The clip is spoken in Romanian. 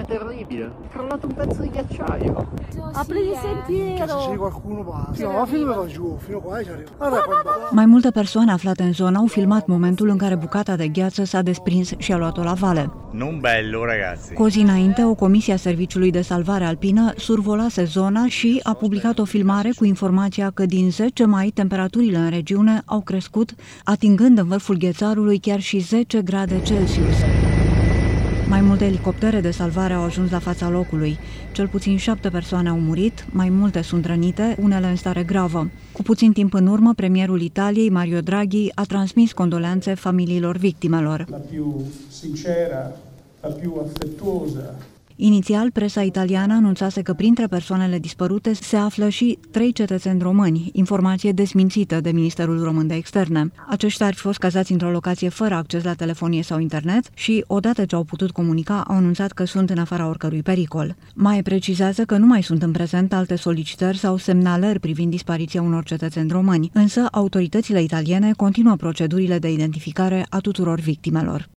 terribile. È crollato un pezzo di ghiacciaio. Apri il sentiero. Se qualcuno passa. La filmă va giù, fino qua ci arriva. Mai multe persoane aflate în zonă au filmat momentul în care bucata de gheață s-a desprins și a luat-o la vale. Non bello, ragazzi. Cu o zi înainte, o comisie a Serviciului de Salvare Alpină survolase zona și a publicat o filmare cu informația că din 10 mai temperaturile în regiune au crescut, atingând în vârful ghețarului chiar și 10 grade Celsius. Mai multe elicoptere de salvare au ajuns la fața locului. Cel puțin 7 persoane au murit, mai multe sunt rănite, unele în stare gravă. Cu puțin timp în urmă, premierul Italiei, Mario Draghi, a transmis condoleanțe familiilor victimelor. La più sincera, la più affettuosa. Inițial, presa italiană anunțase că printre persoanele dispărute se află și 3 cetățeni români, informație desmințită de Ministerul Român de Externe. Aceștia ar fi fost cazați într-o locație fără acces la telefonie sau internet și, odată ce au putut comunica, au anunțat că sunt în afara oricărui pericol. Mai precizează că nu mai sunt în prezent alte solicitări sau semnalări privind dispariția unor cetățeni români, însă autoritățile italiene continuă procedurile de identificare a tuturor victimelor.